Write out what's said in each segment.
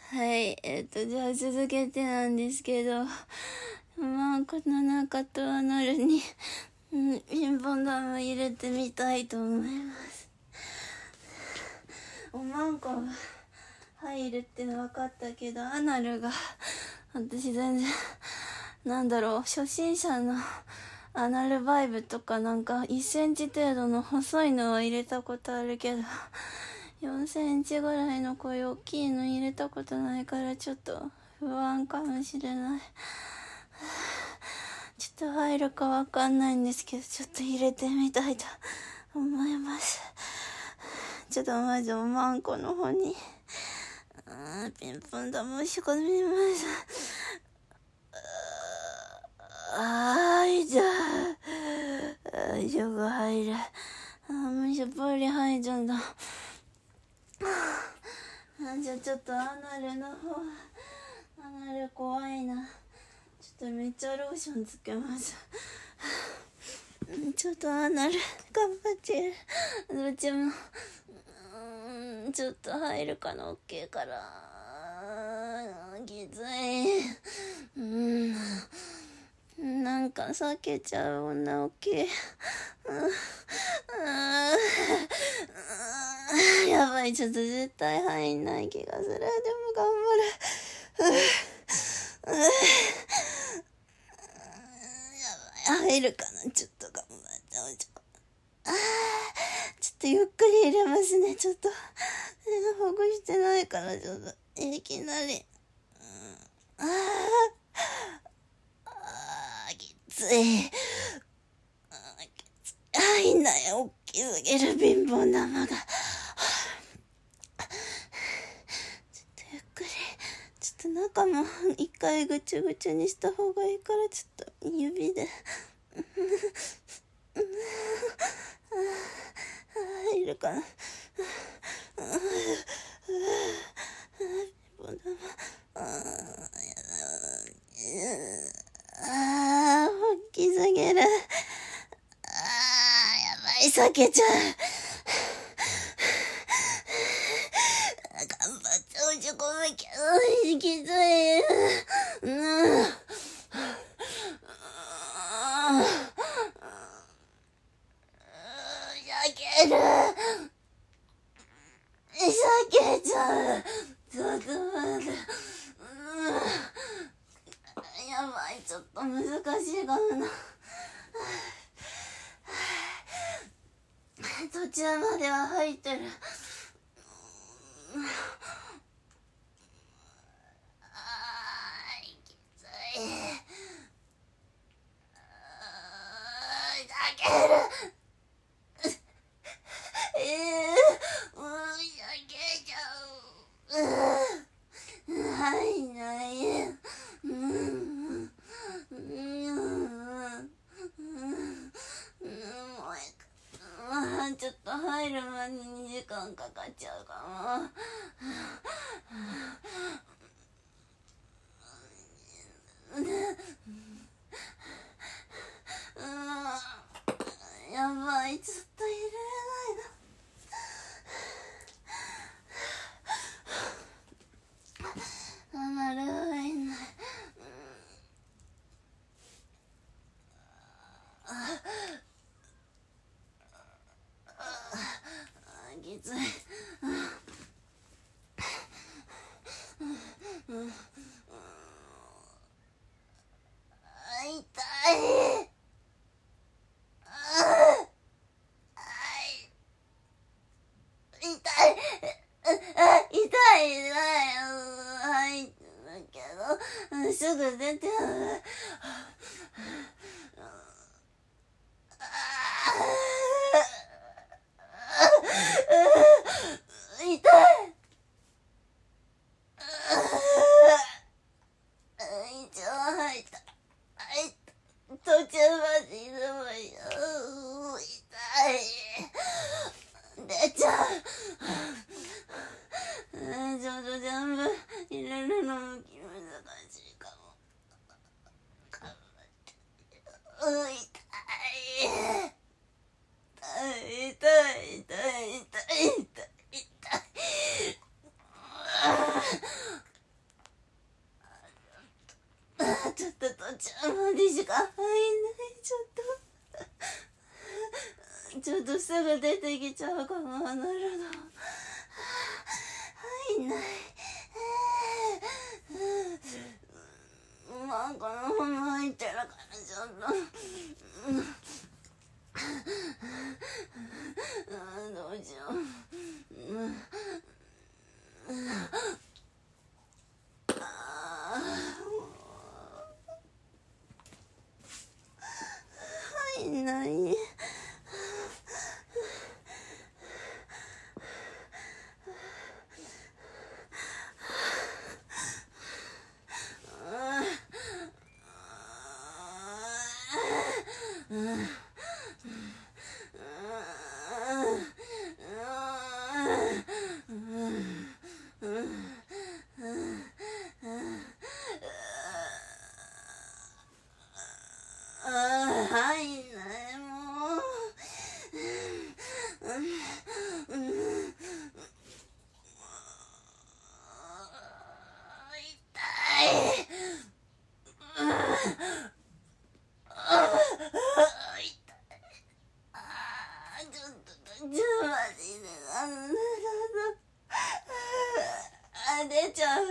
はい、じゃあ続けてなんですけど、まあ、この中とはなるに、ピンポン玉入れてみたいと思います。おまんこが入るっての分かったけど、アナルが、私全然、初心者のアナルバイブとかなんか1センチ程度の細いのは入れたことあるけど、4センチぐらいのこういう大きいの入れたことないからちょっと不安かもしれない。ちょっと入るかわかんないんですけど、ちょっと入れてみたいと思います。ちょっとまずおまんこの方にピンポン玉押し込みます。痛い。よく入る。もうやっぱり入るんだ。じゃあちょっとアナルの方、アナル怖いな。ちょっとめっちゃローションつけます。ちょっとアナル頑張ってる。どっちもちょっと入るかな、OK から。きつい。なんか避けちゃう女 OK。やばい、ちょっと絶対入んない気がする。でも頑張る。やばい、入るかな。ちょっと頑張って。ちょっとゆっくり入れますね。ちょっとほぐしてないからちょっといきなりきつい。入んない。大きすぎるピンポン玉が。ちょっとゆっくり、ちょっと中も一回ぐちゅぐちゅにした方がいいからちょっと指で入るかな。大きすぎる。やばい、避けちゃう。頑張って落ち込むけど、きつい。避けちゃう。ちょっと待って。やばい、ちょっと難しいかもな。途中までは入ってる。きつい。避ける。避けちゃう。入んない。ちょっと入るまで2時間かかっちゃうかも。やばい、ちょっと入れれないな。アナル入んない。きつい。痛い。痛い入るけどすぐ出て痛い。一応入った。途中までいればいい。痛い。出ちゃう。ちょっと全部入れるのも難しいかも。頑張って。痛い。 ちゃんまでしか入んない。ちょっとすぐ出てきちゃうかな。なるほど。入んない。まあこのまま入ってるからちょっとどうしよう。入んない。入んないもう。出ちゃう。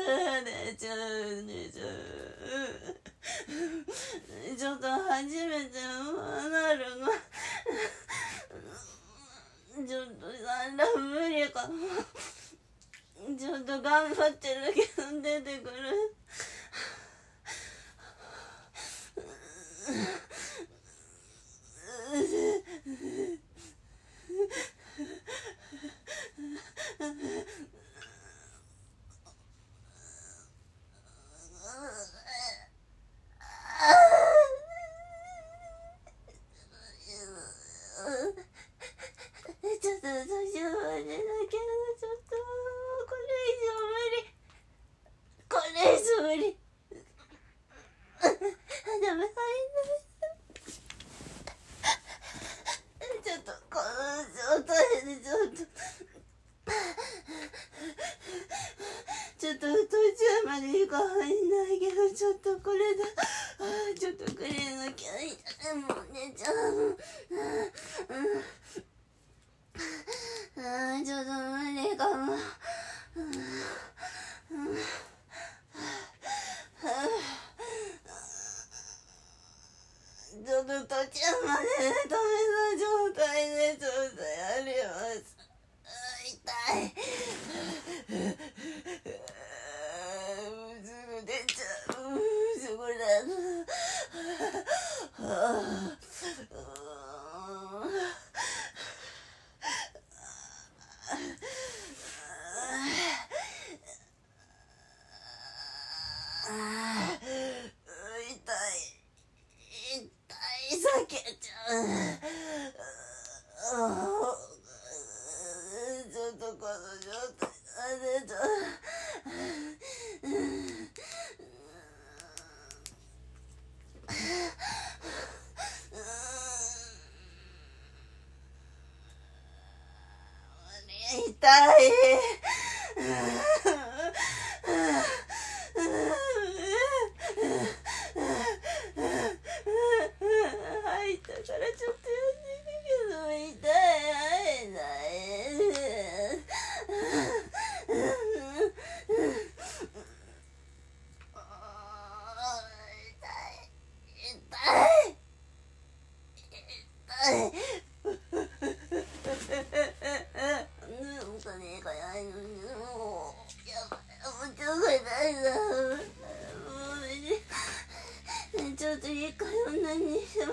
ちょっと初めてなるの。ちょっと無理かも。ちょっと頑張ってるけど出てくる。ちょっと途中までだけど、ちょっとこれ以上無理。ダメ、入んない。ちょっとこの状態でちょっと途中までしか入んないけど、ちょっとこれだ。ちょっとクレーの気合いもう寝ちゃう。ちょっと無理かも。ちょっと途中まで止めた状態でちょっとやります。痛い。すぐ出ちゃう。すぐだ。避けちゃう。ちょっとこの状態で痛い。入ったからちょっとやってみるけど痛い。入んない。なんかねえかやいのにもうやばい。もうちょっと痛いな。もうちょっと一回女にしても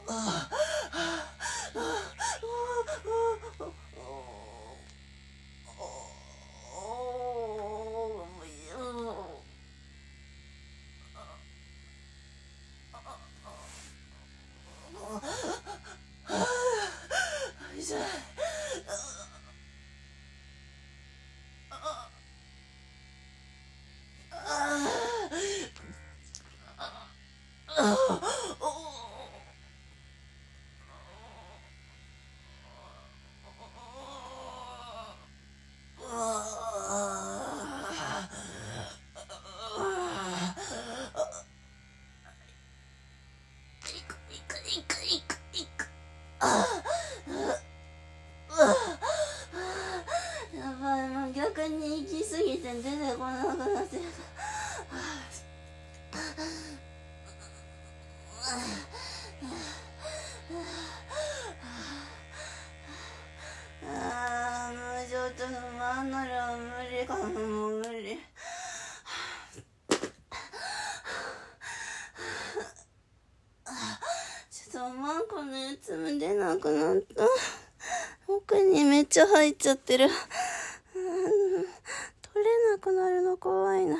やばい、もう逆に行き過ぎて出てこなくなってる。もうちょっとマンナルは無理かも、もう無理。ちょっとマンコのやつも出なくなった。奥にめっちゃ入っちゃってる。取れなくなるの怖いな。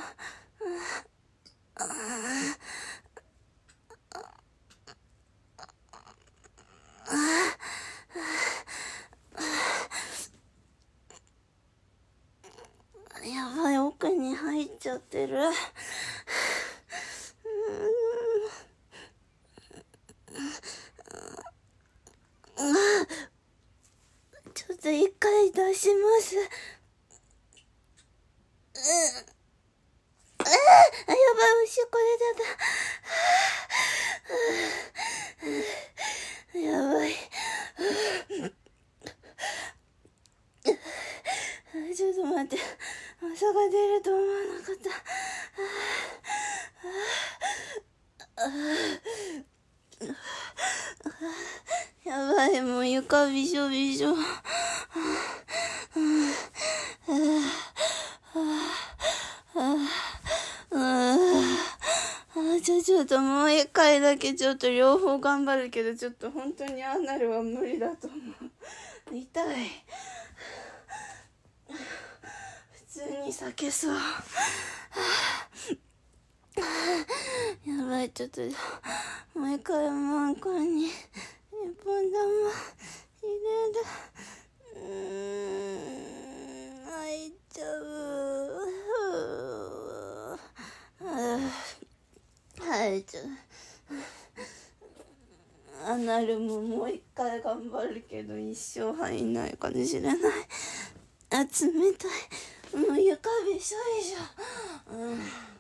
やばい、奥に入っちゃってる。ちょっと一回出します。やばい、おしっこ出ちゃった。やばい。ちょっと待って、まさか出ると思わなかった。やばい、もう床びしょびしょ。ちょっともう一回だけちょっと両方頑張るけど、ちょっと本当にアナルは無理だと思う。痛い。普通に避けそう。やばい、ちょっともう一回マンコに一本玉入れる。入っちゃう。入っちゃう。アナルももう一回頑張るけど一生入んないかもしれない。冷たい。もう床びしょびしょ。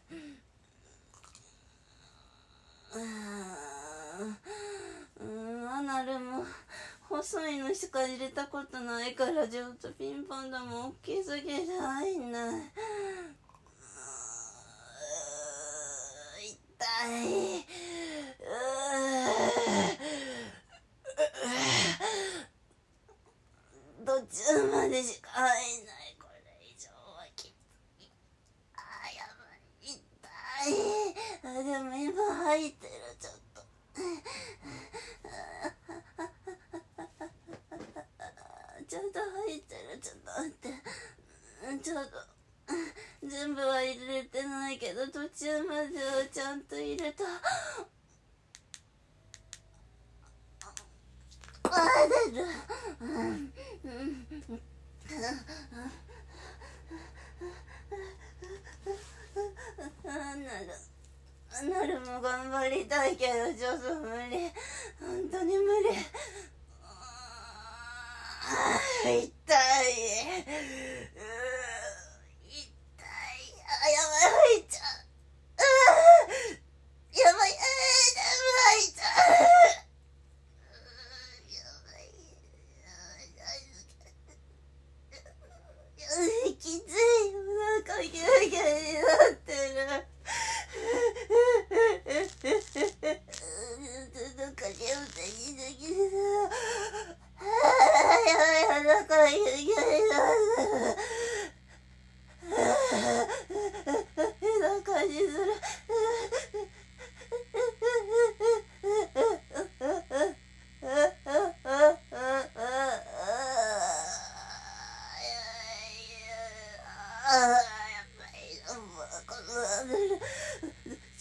アナルも細いのしか入れたことないからちょっとピンポン玉大きすぎて入んない。痛い。途中までしか入んない。これ以上はきつい。やばい。痛い。でも今入ってる。ちょっとちょっと入ってる。ちょっと待って。ちょっと全部は入れてないけど途中まではちゃんと入れた。出る。アナルも頑張りたいけどちょっと無理。本当に無理。痛い。痛い。やばい、入っちゃう。やばい、全部入っちゃう。きつい。なんかギュギュになってる。なんか眠たいギュギュ。やばい、なんかギュギュになってる。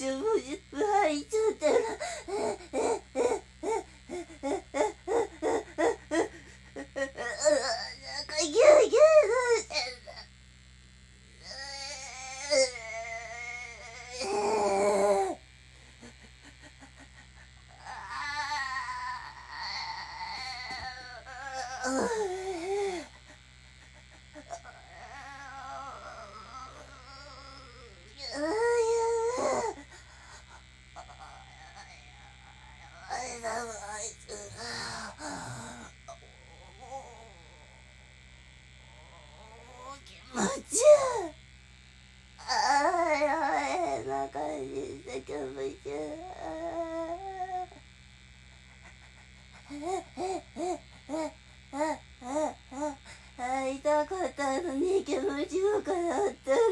ちも入っちゃったらなんかギュギュ痛かったのに気持ちよくなったら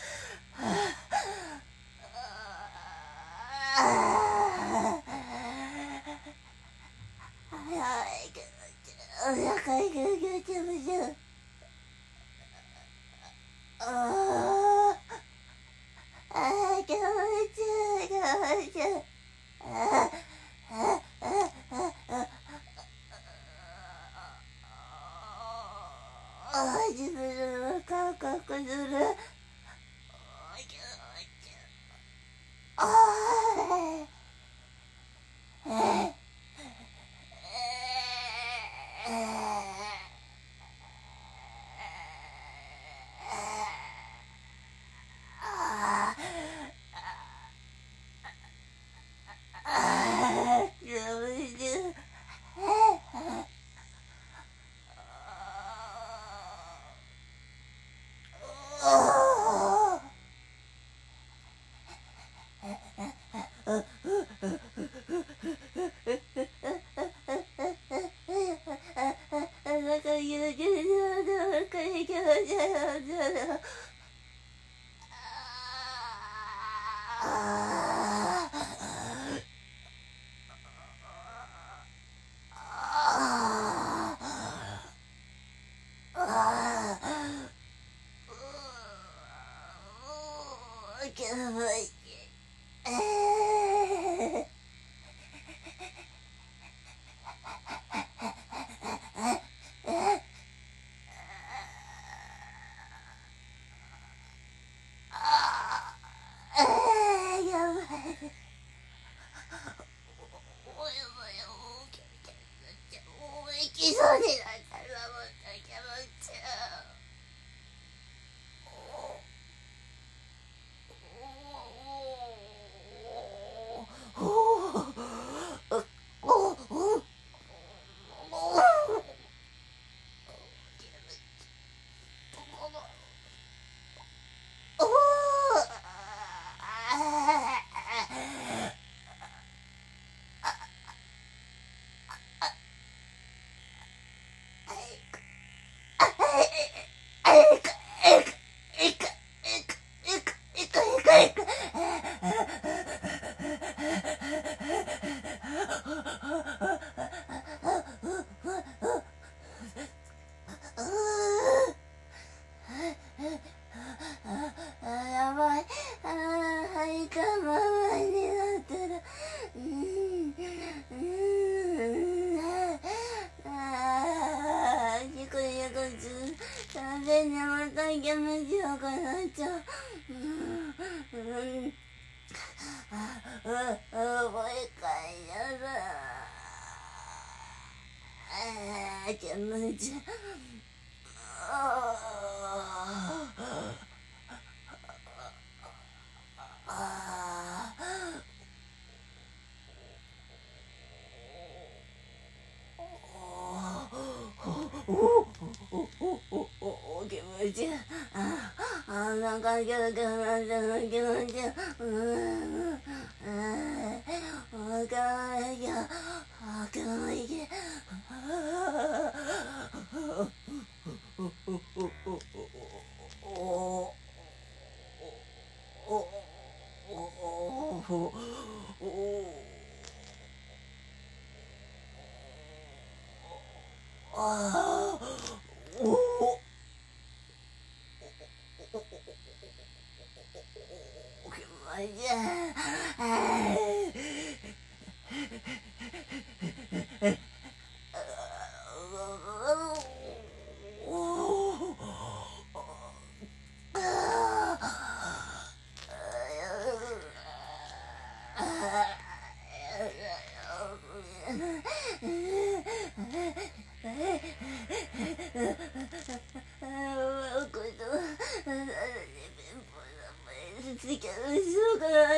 お腹ギュギュ気持ちよ気持ちいい気持ちいい自分の感覚する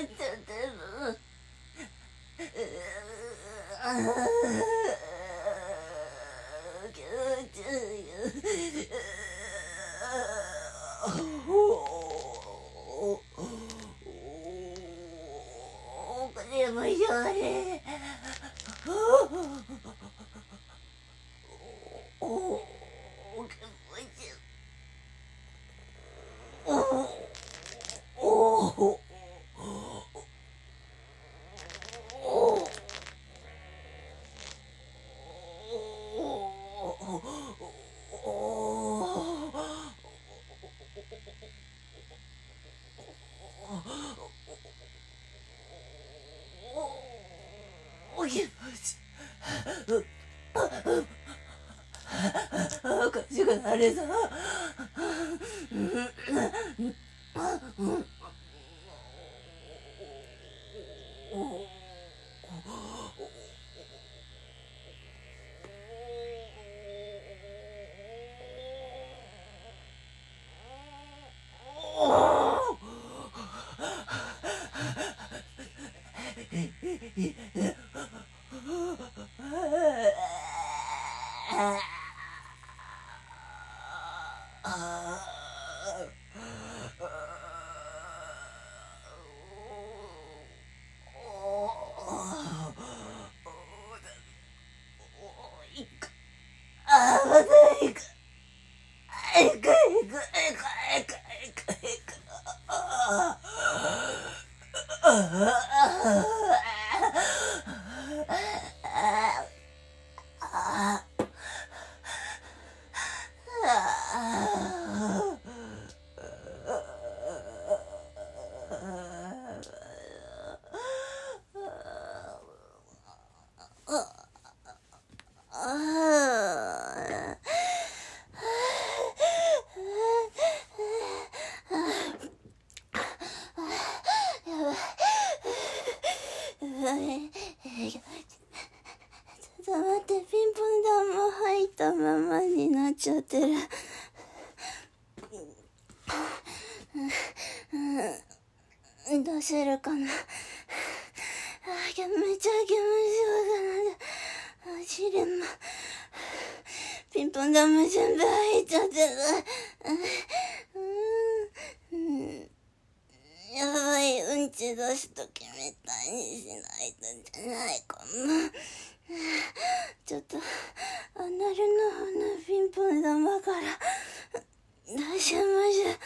てる。でもしょうね。おかしくなるぞ。ちょっと待って、ピンポン玉入ったままになっちゃってる。出せるかな。めちゃ気持ちよくなって、走れんの。ピンポン玉全部入っちゃってる。やばい、うんち出すときみたいにしないとじゃないかな。ちょっとアナルの方のピンポン玉から出しましょう。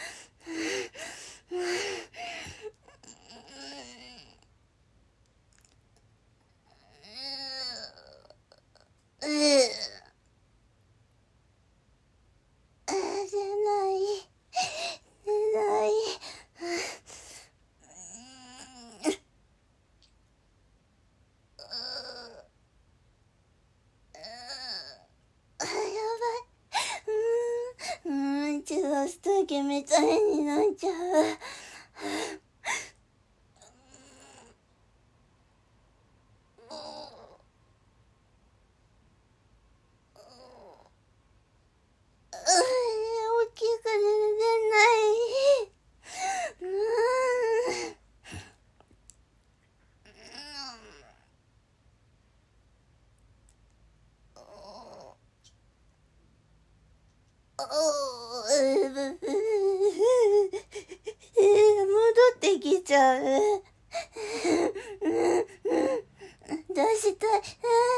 出すときみたいになっちゃう。大きく出ない。戻ってきちゃう。出したい。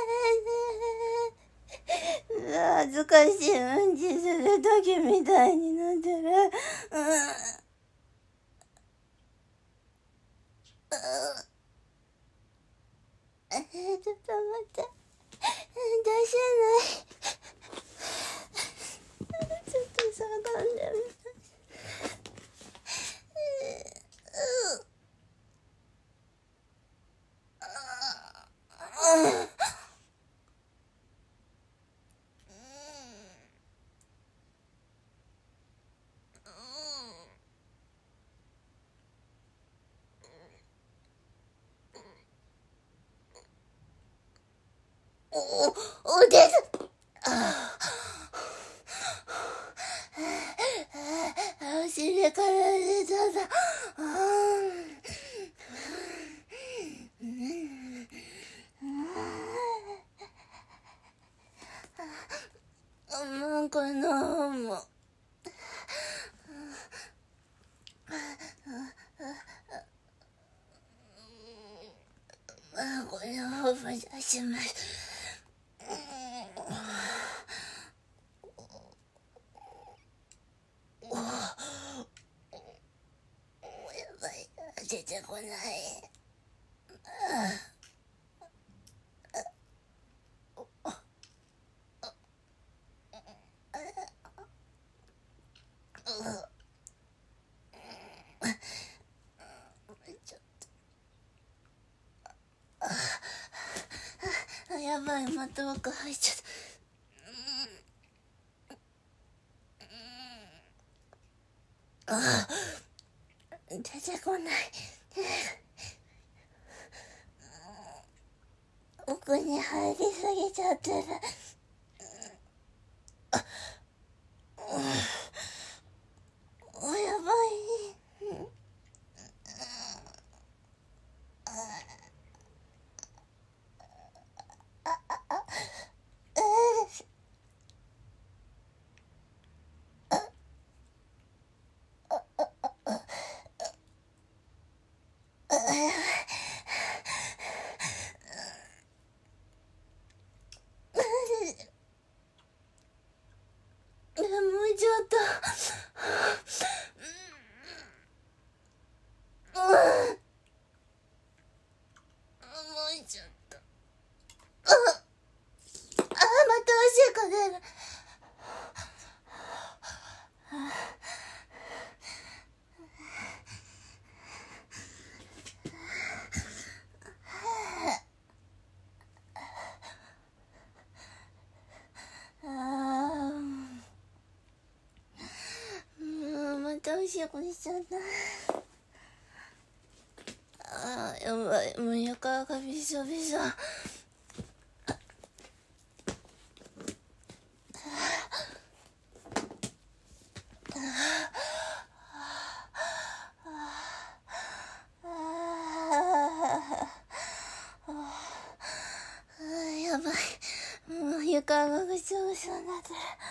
恥ずかしい。うんちするときみたいになってる。ちょっと待って。出せない。ちょっと下がんでる。おでず。お尻から出ただ。 このもこの方も出します。やばい、出てこない。やばい、また奥入っちゃった。出てこない。奥に入りすぎちゃってる。やばい。もうちょっと。もうちょっと。またおしっこ出る。またおしっこしちゃった。やばい、もう床がびしょびしょ。やばい、もう床がぐしょぐしょになって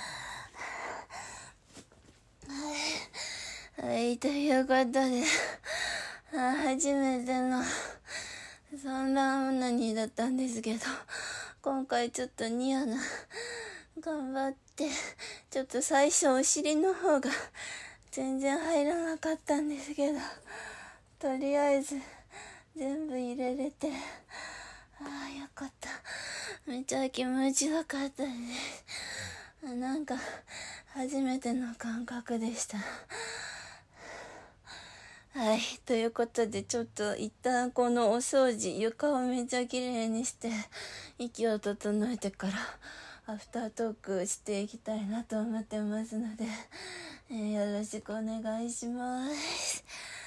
る。はい、ということで初めての産卵オナニーだったんですけど、今回ちょっとニアな頑張って、ちょっと最初お尻の方が全然入らなかったんですけど、とりあえず全部入れれて、よかった。めっちゃ気持ちよかったです。なんか初めての感覚でした。はい、ということでちょっと一旦このお掃除、床をめっちゃ綺麗にして息を整えてからアフタートークしていきたいなと思ってますので、よろしくお願いします。